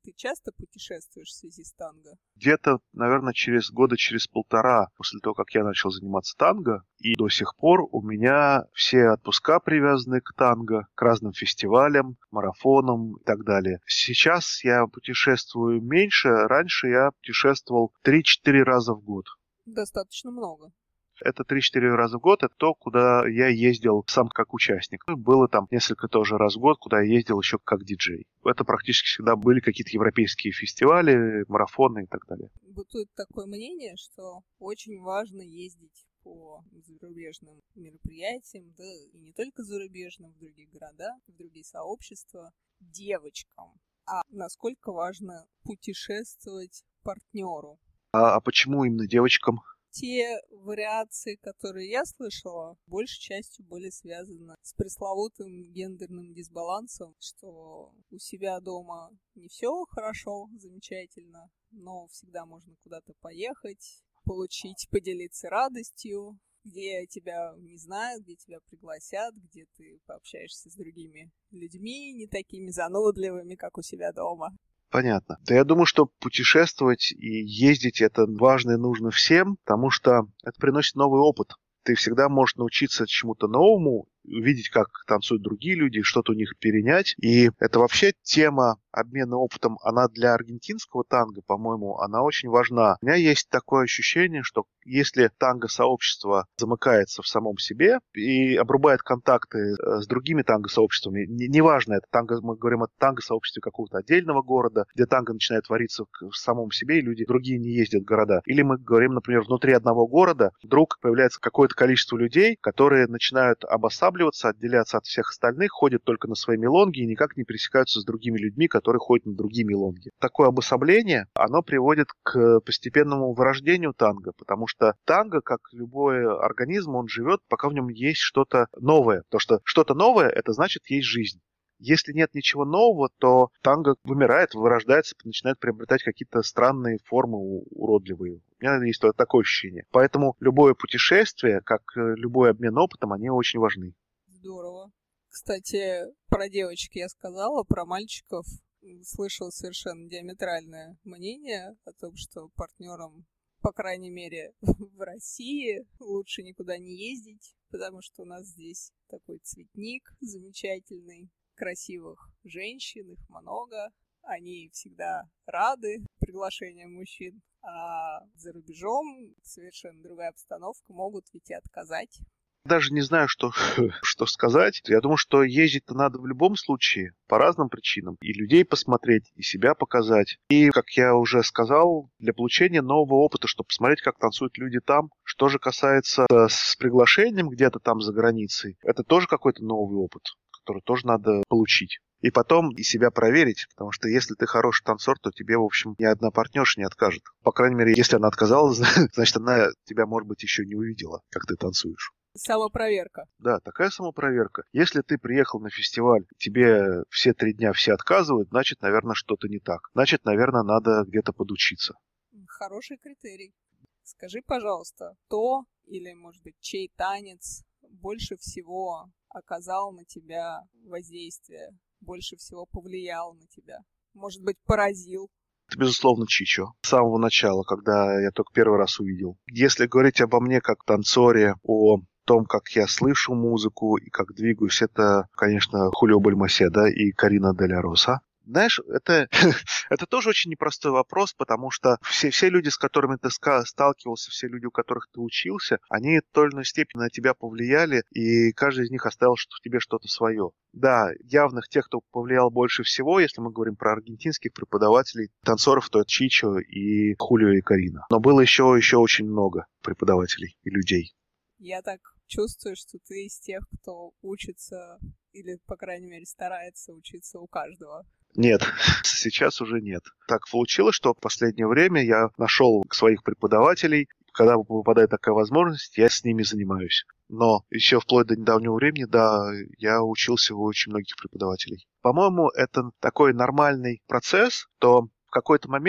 Ты часто путешествуешь в связи с танго? Где-то, наверное, через полтора после того, как я начал заниматься танго, и до сих пор у меня все отпуска привязаны к танго, к разным фестивалям, марафонам и так далее. Сейчас я путешествую меньше, раньше я путешествовал 3-4 раза в год. Достаточно много. Это 3-4 раза в год, это то, куда я ездил сам как участник. Было там несколько тоже раз в год, куда я ездил еще как диджей. Это практически всегда были какие-то европейские фестивали, марафоны и так далее. Бытует такое мнение, что очень важно ездить по зарубежным мероприятиям, да и не только зарубежным, в другие города, в другие сообщества, девочкам. А насколько важно путешествовать партнеру? А почему именно девочкам? Те вариации, которые я слышала, большей частью были связаны с пресловутым гендерным дисбалансом, что у себя дома не все хорошо, замечательно, но всегда можно куда-то поехать, получить, поделиться радостью, где тебя не знают, где тебя пригласят, где ты пообщаешься с другими людьми, не такими занудливыми, как у себя дома. Понятно. Да я думаю, что путешествовать и ездить это важно и нужно всем, потому что это приносит новый опыт. Ты всегда можешь научиться чему-то новому, увидеть, как танцуют другие люди, что-то у них перенять. И это вообще тема обмена опытом, она для аргентинского танго, по-моему, она очень важна. У меня есть такое ощущение, что если танго-сообщество замыкается в самом себе и обрубает контакты с другими танго-сообществами, неважно, это танго, мы говорим о танго-сообществе какого-то отдельного города, где танго начинает твориться в самом себе, и люди другие не ездят в города. Или мы говорим, например, внутри одного города вдруг появляется какое-то количество людей, которые начинают обосабливаться, отделяться от всех остальных, ходят только на свои мелонги и никак не пересекаются с другими людьми, которые ходят на другие мелонги. Такое обособление, оно приводит к постепенному вырождению танго, потому что танго, как любой организм, он живет, пока в нем есть что-то новое. То, что что-то новое, это значит, есть жизнь. Если нет ничего нового, то танго вымирает, вырождается, начинает приобретать какие-то странные формы уродливые. У меня есть такое ощущение. Поэтому любое путешествие, как любой обмен опытом, они очень важны. Здорово. Кстати, про девочек я сказала, про мальчиков слышала совершенно диаметральное мнение о том, что партнерам, по крайней мере, в России лучше никуда не ездить, потому что у нас здесь такой цветник замечательный, красивых женщин, их много, они всегда рады приглашениям мужчин, а за рубежом совершенно другая обстановка, могут ведь и отказать. Даже не знаю, что сказать. Я думаю, что ездить-то надо в любом случае, по разным причинам. И людей посмотреть, и себя показать. И, как я уже сказал, для получения нового опыта, чтобы посмотреть, как танцуют люди там. Что же касается с приглашением где-то там за границей, это тоже какой-то новый опыт, который тоже надо получить. И потом и себя проверить, потому что если ты хороший танцор, то тебе, в общем, ни одна партнерша не откажет. По крайней мере, если она отказалась, значит, она тебя, может быть, еще не увидела, как ты танцуешь. Самопроверка. Да, такая самопроверка. Если ты приехал на фестиваль, тебе все 3 дня все отказывают, значит, наверное, что-то не так. Значит, наверное, надо где-то подучиться. Хороший критерий. Скажи, пожалуйста, кто или, может быть, чей танец больше всего оказал на тебя воздействие, больше всего повлиял на тебя? Может быть, поразил? Это, безусловно, Чичо. С самого начала, когда я только первый раз увидел. Если говорить обо мне как танцоре, о том, как я слышу музыку и как двигаюсь, это, конечно, Хулио Бальмаседа и Карина де ля Роса. Знаешь, это тоже очень непростой вопрос, потому что все люди, с которыми ты сталкивался, все люди, у которых ты учился, они в той или иной степени на тебя повлияли, и каждый из них оставил в тебе что-то свое. Да, явных тех, кто повлиял больше всего, если мы говорим про аргентинских преподавателей, танцоров, то это Чичо и Хулио и Карина. Но было еще очень много преподавателей и людей. Я так чувствую, что ты из тех, кто учится или, по крайней мере, старается учиться у каждого. Нет, сейчас уже нет. Так получилось, что в последнее время я нашел своих преподавателей. Когда выпадает такая возможность, я с ними занимаюсь. Но еще вплоть до недавнего времени, да, я учился у очень многих преподавателей. По-моему, это такой нормальный процесс, то в какой-то момент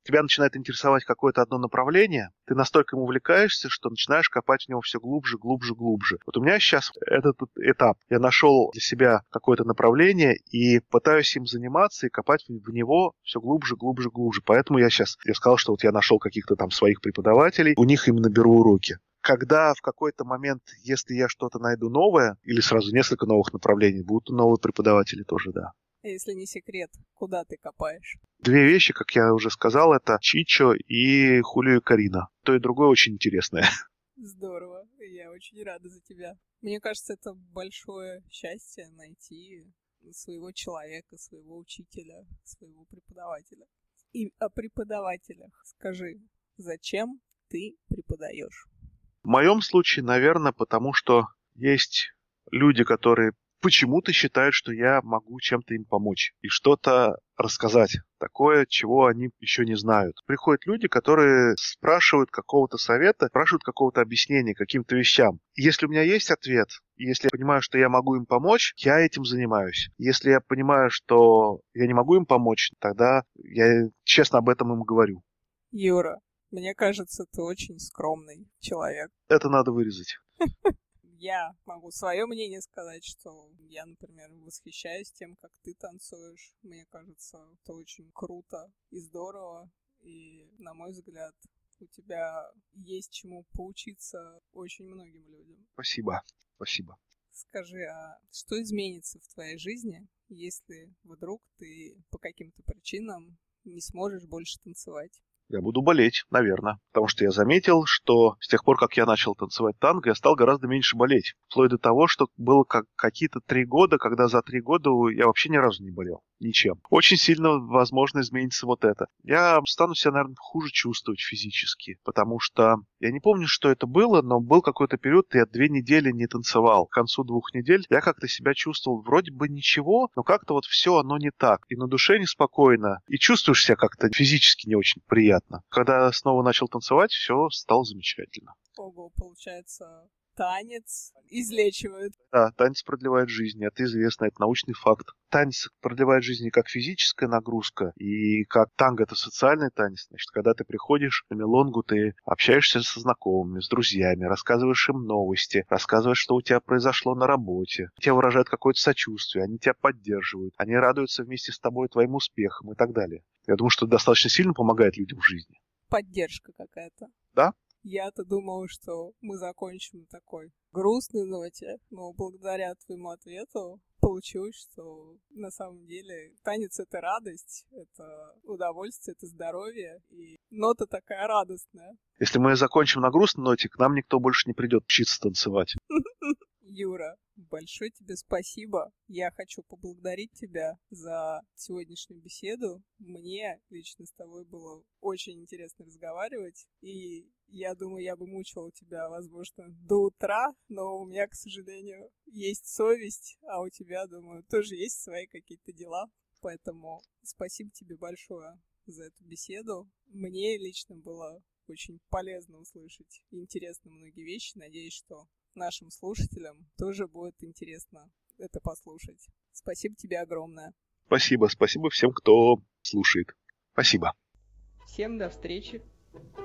тебя начинает интересовать какое-то одно направление, ты настолько им увлекаешься, что начинаешь копать в него все глубже, глубже, глубже. Вот у меня сейчас этот этап. Я нашел для себя какое-то направление и пытаюсь им заниматься и копать в него все глубже, глубже, глубже. Поэтому я сказал, что вот я нашел каких-то там своих преподавателей, у них именно беру уроки. Когда в какой-то момент, если я что-то найду новое, или сразу несколько новых направлений, будут новые преподаватели тоже, да. Если не секрет, куда ты копаешь? Две вещи, как я уже сказал, это Чичо и Хулио и Карина. То и другое очень интересное. Здорово, я очень рада за тебя. Мне кажется, это большое счастье найти своего человека, своего учителя, своего преподавателя. И о преподавателях скажи, зачем ты преподаешь? В моем случае, наверное, потому что есть люди, которые почему-то считают, что я могу чем-то им помочь и что-то рассказать, такое, чего они еще не знают. Приходят люди, которые спрашивают какого-то совета, спрашивают какого-то объяснения каким-то вещам. И если у меня есть ответ, если я понимаю, что я могу им помочь, я этим занимаюсь. Если я понимаю, что я не могу им помочь, тогда я честно об этом им говорю. Юра, мне кажется, ты очень скромный человек. Это надо вырезать. Я могу свое мнение сказать, что я, например, восхищаюсь тем, как ты танцуешь. Мне кажется, это очень круто и здорово. И, на мой взгляд, у тебя есть чему поучиться очень многим людям. Спасибо. Спасибо. Скажи, а что изменится в твоей жизни, если вдруг ты по каким-то причинам не сможешь больше танцевать? Я буду болеть, наверное. Потому что я заметил, что с тех пор, как я начал танцевать танго, я стал гораздо меньше болеть. Вплоть до того, что было какие-то 3 года, когда за 3 года я вообще ни разу не болел. Ничем. Очень сильно, возможно, изменится вот это. Я стану себя, наверное, хуже чувствовать физически. Потому что я не помню, что это было, но был какой-то период, я 2 недели не танцевал. К концу 2 недель я как-то себя чувствовал вроде бы ничего, но как-то вот все оно не так. И на душе неспокойно. И чувствуешь себя как-то физически не очень приятно. Когда снова начал танцевать, все стало замечательно. Ого, получается, танец излечивает. Да, танец продлевает жизнь, это известно, это научный факт. Танец продлевает жизнь как физическая нагрузка, и как танго — это социальный танец. Значит, когда ты приходишь на мелонгу, ты общаешься со знакомыми, с друзьями, рассказываешь им новости, рассказываешь, что у тебя произошло на работе. Тебя выражают какое-то сочувствие, они тебя поддерживают, они радуются вместе с тобой твоим успехам и так далее. Я думаю, что это достаточно сильно помогает людям в жизни. Поддержка какая-то. Да? Я-то думала, что мы закончим на такой грустной ноте, но благодаря твоему ответу получилось, что на самом деле танец — это радость, это удовольствие, это здоровье, и нота такая радостная. Если мы закончим на грустной ноте, к нам никто больше не придет учиться танцевать. Юра, большое тебе спасибо. Я хочу поблагодарить тебя за сегодняшнюю беседу. Мне лично с тобой было очень интересно разговаривать. И я думаю, я бы мучила тебя, возможно, до утра, но у меня, к сожалению, есть совесть, а у тебя, думаю, тоже есть свои какие-то дела. Поэтому спасибо тебе большое за эту беседу. Мне лично было очень полезно услышать интересно многие вещи. Надеюсь, что нашим слушателям тоже будет интересно это послушать. Спасибо тебе огромное. Спасибо всем, кто слушает. Спасибо. Всем до встречи.